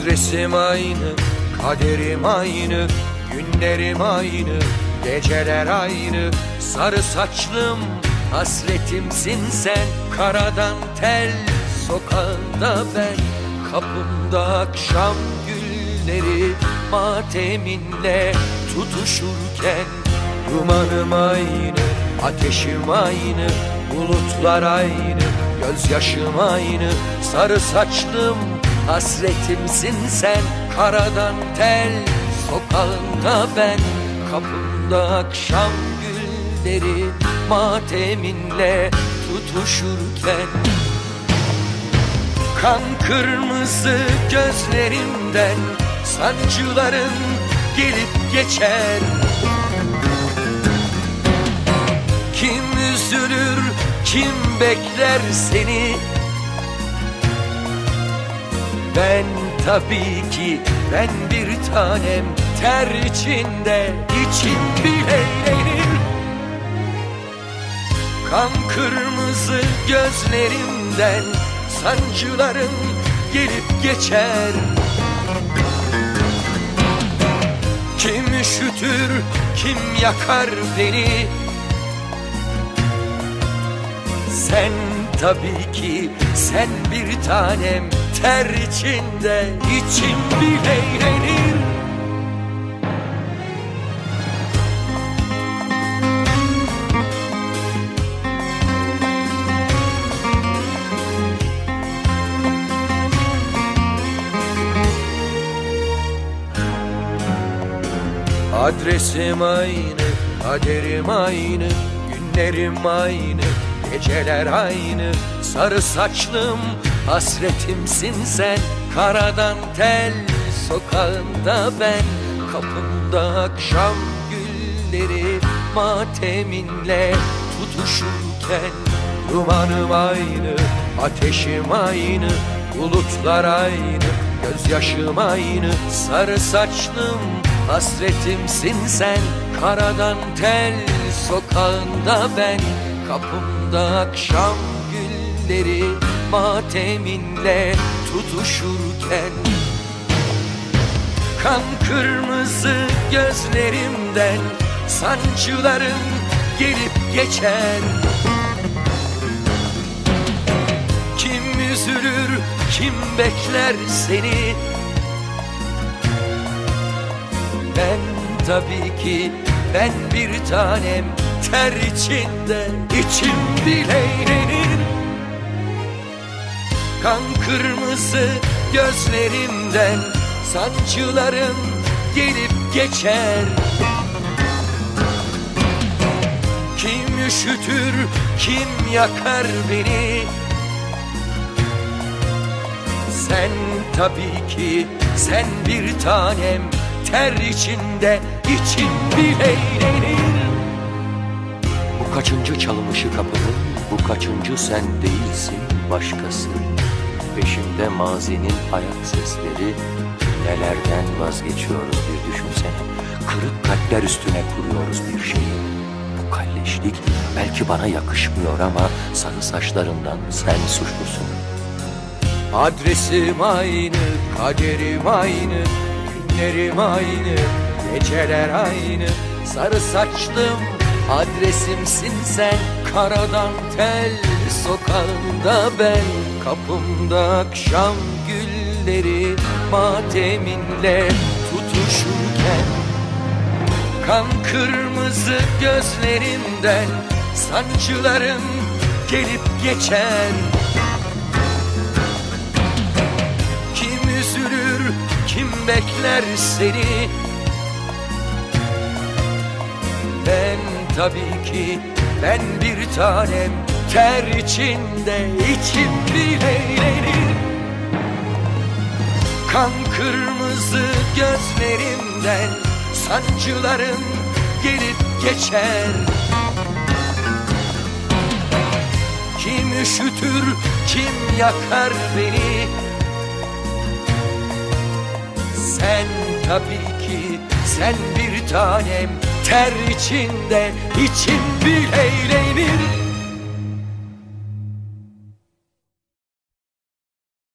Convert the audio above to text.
Adresim aynı, kaderim aynı, günlerim aynı, geceler aynı. Sarı saçlım, hasretimsin sen. Karadan tel, sokağında ben. Kapımda akşam gülleri mateminle tutuşurken. Dumanım aynı, ateşim aynı, bulutlar aynı, gözyaşım aynı. Sarı saçlım, hasretimsin sen. Karadan tel, sokağında ben. Kapımda akşam gülleri mateminle tutuşurken. Kan kırmızı gözlerimden sancıların gelip geçer. Kim üzülür, kim bekler seni? Ben tabii ki, ben bir tanem. Ter içinde içim bile eğlenir. Kan kırmızı gözlerimden sancıların gelip geçer. Kim üşütür, kim yakar beni? Sen tabii ki, sen bir tanem. Ter içinde içim bile eğlenir. Adresim aynı, kaderim aynı, günlerim aynı, geceler aynı. Sarı saçlım, hasretimsin sen. Karadan tel, sokağında ben. Kapımda akşam gülleri mateminle tutuşurken. Dumanım aynı, ateşim aynı, bulutlar aynı, gözyaşım aynı. Sarı saçlım, hasretimsin sen. Karadan tel, sokağında ben. Kapımda akşam gülleri mateminle tutuşurken. Kan kırmızı gözlerimden sancıların gelip geçer. Kim üzülür, kim bekler seni? Ben tabii ki, ben bir tanem. Ter içinde içim bile eğlenir. Kan kırmızı gözlerimden sancıların gelip geçer. Kim üşütür, kim yakar beni? Sen tabii ki, sen bir tanem. Ter içinde içim bile eğlenir. Bu kaçıncı çalınışı kapının, bu kaçıncı sen değilsin başkası. Peşimde mazinin ayak sesleri, nelerden vazgeçiyoruz bir düşünsene. Kırık kalpler üstüne kuruyoruz bir şeyi. Bu kalleşlik belki bana yakışmıyor ama sarı saçlarından sen suçlusun. Adresim aynı, kaderim aynı, günlerim aynı, geceler aynı. Sarı saçlım, adresimsin sen. Karadan tel, sokağında ben. Kapımda akşam gülleri mateminle tutuşurken. Kan kırmızı gözlerimden sancıların gelip geçer. Kim üzülür, kim bekler seni? Ben tabii ki, ben bir tanem. Ter içinde içim bile eğlenir. Kan kırmızı gözlerimden sancıların gelip geçer. Kim üşütür, kim yakar beni? Sen tabii ki, sen bir tanem. Ter içinde içim bile eğlenir.